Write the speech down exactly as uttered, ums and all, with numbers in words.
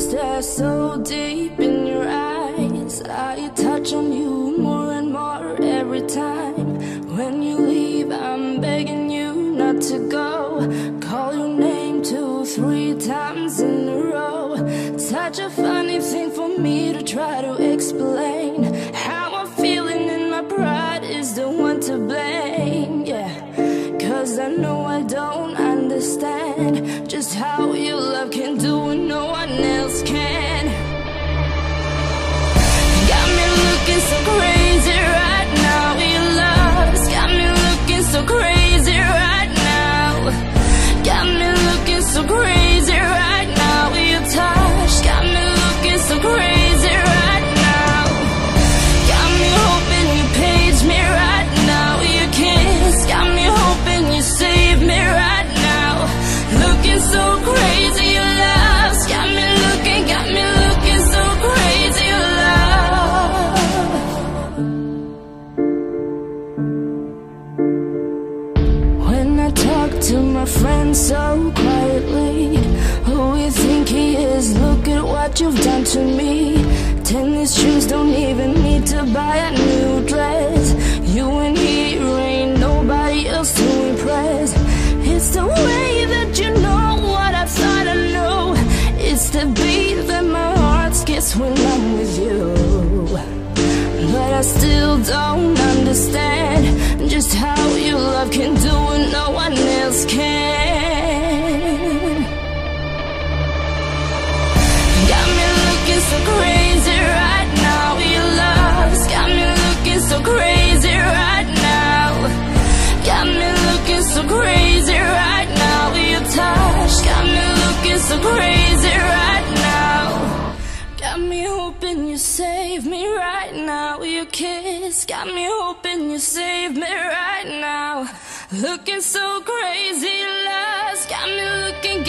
stare so deep in your eyes. I touch on you more and more every time. When you leave, I'm begging you not to go. Call your name two, three times in a row. Such a funny thing for me to try to explain. How I'm feeling and my pride is the one to blame. Yeah, cause I know I don't understand just how your love can do what no one else can. Got me looking so crazy right now. Your love's got me looking so crazy right now. Got me looking so crazy right now. Your touch got me looking so crazy right now. Got me hoping you page me right now. Your kiss got me hoping you save me right now. Looking so crazy, your love's got me looking, got me looking so crazy, your love. When I talk to my friends so quietly, who you think he is? Look at what you've done to me. Tennis shoes don't even need to buy a new dress. You and he ain't nobody else to impress. It's the way that you know what I thought I knew. It's the beat that my heart skips when I'm with you. But I still don't understand just how your love can do what no one else can. Got me looking so crazy right now. Your love's got me looking so crazy right now. Got me looking so crazy right now. Your touch got me looking so crazy right now. Got me hoping you save me right now. Your kiss got me hoping you save me right now. Looking so crazy, love's got me looking,